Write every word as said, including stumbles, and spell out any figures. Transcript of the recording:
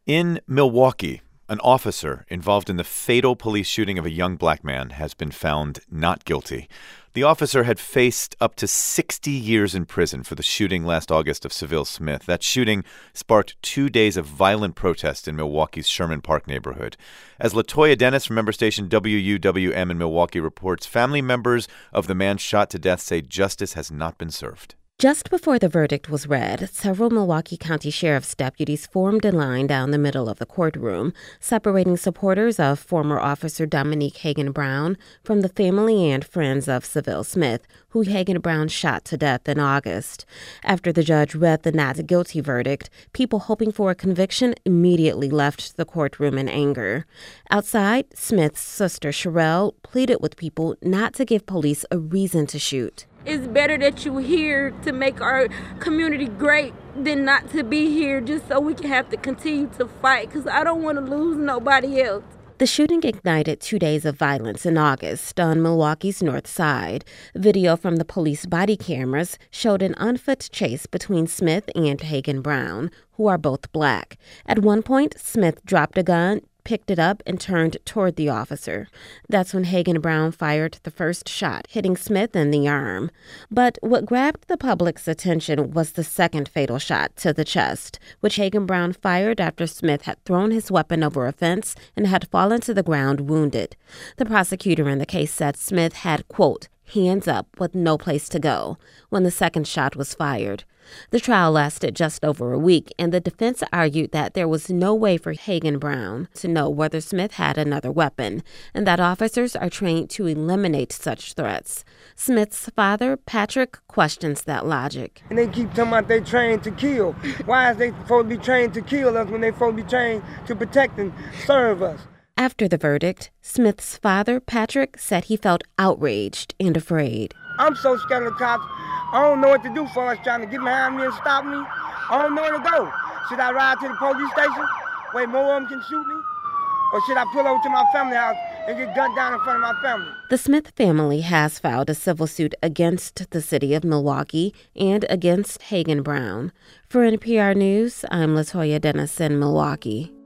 In Milwaukee, an officer involved in the fatal police shooting of a young black man has been found not guilty. The officer had faced up to sixty years in prison for the shooting last August of Seville Smith. That shooting sparked two days of violent protest in Milwaukee's Sherman Park neighborhood. As LaToya Dennis from member station W U W M in Milwaukee reports, family members of the man shot to death say justice has not been served. Just before the verdict was read, several Milwaukee County Sheriff's deputies formed a line down the middle of the courtroom, separating supporters of former Officer Dominique Hagan Brown from the family and friends of Seville Smith, who Hagan Brown shot to death in August. After the judge read the not guilty verdict, people hoping for a conviction immediately left the courtroom in anger. Outside, Smith's sister Sherelle pleaded with people not to give police a reason to shoot. It's better that you're here to make our community great than not to be here just so we can have to continue to fight, because I don't want to lose nobody else. The shooting ignited two days of violence in August on Milwaukee's north side. Video from the police body cameras showed an on-foot chase between Smith and Hagan Brown, who are both black. At one point, Smith dropped a gun, picked it up, and turned toward the officer. That's when Hagan Brown fired the first shot, hitting Smith in the arm. But what grabbed the public's attention was the second fatal shot to the chest, which Hagan Brown fired after Smith had thrown his weapon over a fence and had fallen to the ground wounded. The prosecutor in the case said Smith had, quote, hands up with no place to go when the second shot was fired. The trial lasted just over a week, and the defense argued that there was no way for Hagan Brown to know whether Smith had another weapon, and that officers are trained to eliminate such threats. Smith's father, Patrick, questions that logic. And they keep talking about they trained to kill. Why is they supposed to be trained to kill us when they supposed to be trained to protect and serve us? After the verdict, Smith's father, Patrick, said he felt outraged and afraid. I'm so scared of the cops. I don't know what to do for us trying to get behind me and stop me. I don't know where to go. Should I ride to the police station where more of them can shoot me? Or should I pull over to my family house and get gunned down in front of my family? The Smith family has filed a civil suit against the city of Milwaukee and against Hagan Brown. For N P R News, I'm LaToya Dennis in Milwaukee.